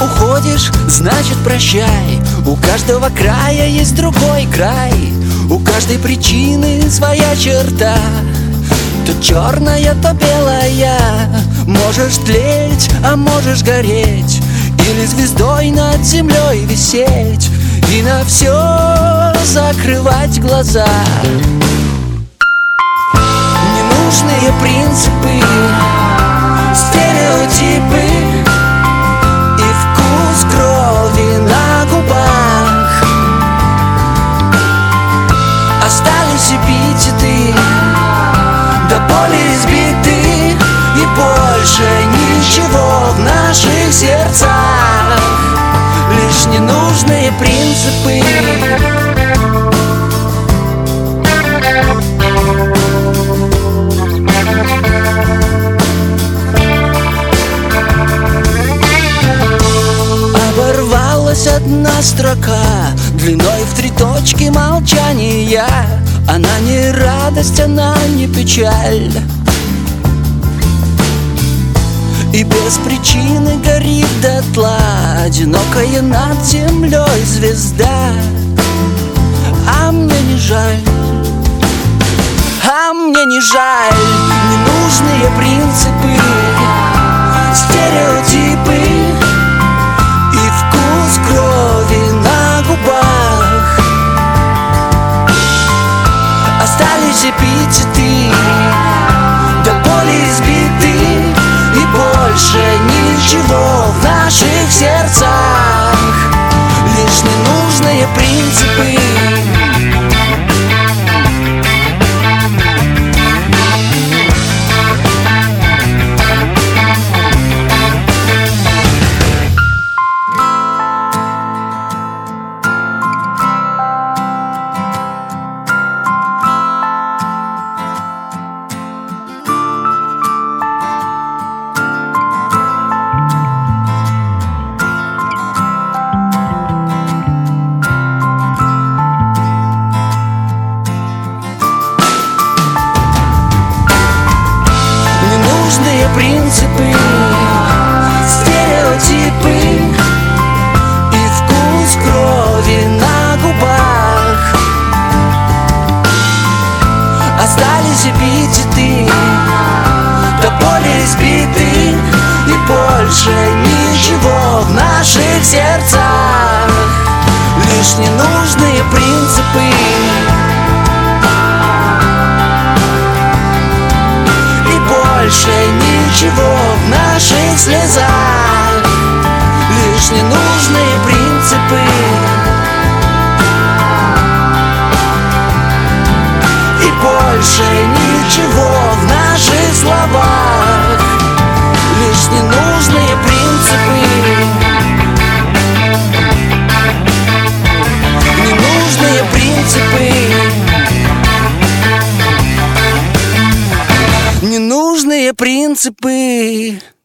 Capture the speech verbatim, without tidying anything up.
уходишь, значит прощай. У каждого края есть другой край, у каждой причины своя черта. То черная, то белая. Можешь тлеть, а можешь гореть, или звездой над землей висеть и на все закрывать глаза. Ненужные принципы, стереотипы и вкус крови на губах. Остались эпитеты, до боли избиты, и больше ничего в наших сердцах, лишь ненужные принципы. Оборвалась одна строка длиной в три точки молчания. Она не радость, она не печаль, и без причины горит дотла одинокая над землей звезда. А мне не жаль, а мне не жаль. Ненужные принципы, стереотипы и вкус крови на губах. Остались эпитеты, до боли избиты, и больше ничего в наших сердцах, лишь ненужные принципы. Принципы, стереотипы и вкус крови на губах. Остались эпитеты, до боли избиты, и больше ничего в наших сердцах, лишь ненужные принципы. Больше ничего в наших слезах, лишь ненужные принципы. И больше ничего в наших словах, лишь ненужные принципы. Ненужные принципы. Ненужные принципы.